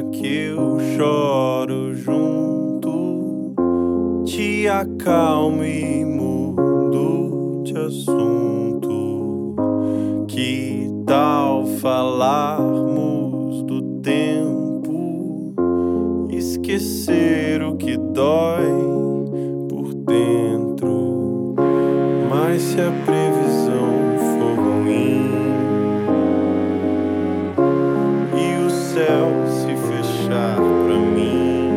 que eu choro junto, te acalmo e mudo de assunto. Que tal falarmos do tempo, esquecer o que dói por dentro? Mas se a previsão for ruim e o céu se fechar pra mim,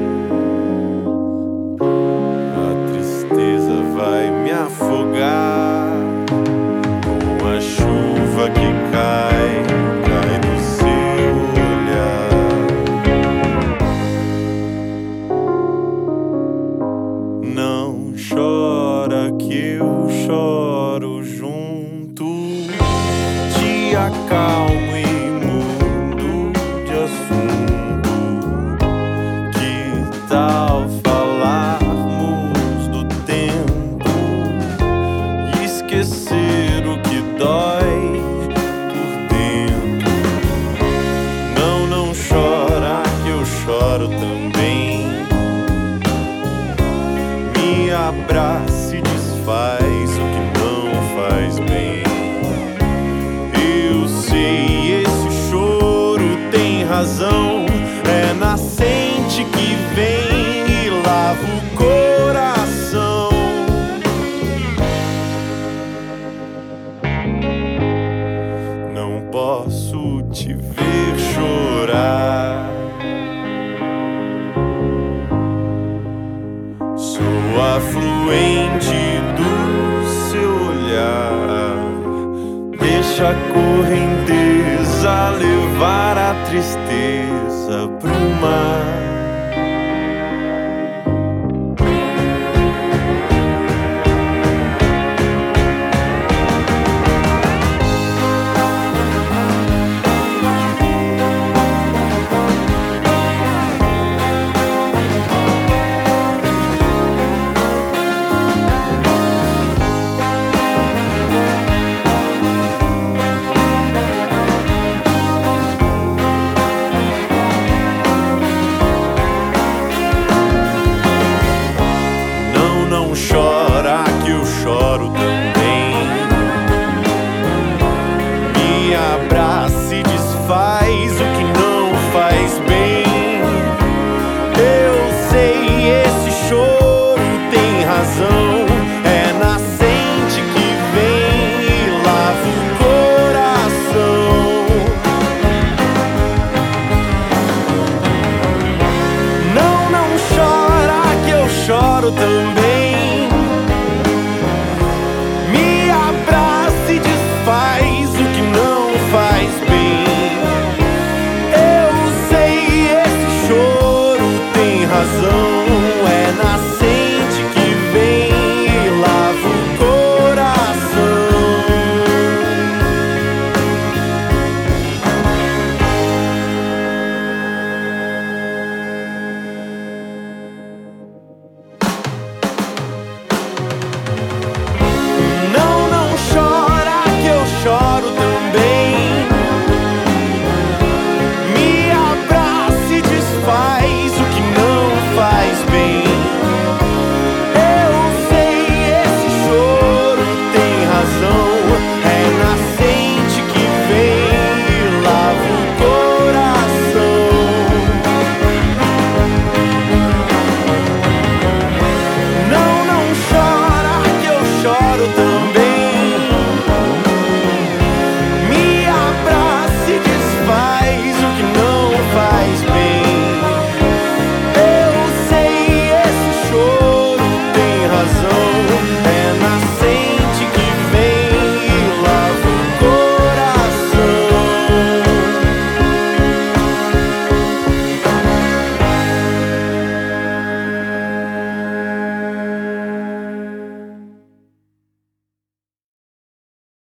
a tristeza vai me afogar com a chuva que cai do seu olhar. Não chora que eu choro junto, te acalmo e mudo de assunto. Que tal falarmos do tempo e esquecer o que dói por dentro? Não chora que eu choro também. Me abraça e desfaz o que não faz bem. Eu sei, esse choro tem razão, é nascente que vem e lava o coração. Não posso te ver chorar, sou afluente do seu olhar. Deixa a correnteza levar a tristeza pro mar. Não chora que eu choro também. Me abraça e desfaz o que não faz bem. Eu sei, esse choro tem razão, é nascente que vem e lava o coração. Não chora que eu choro também.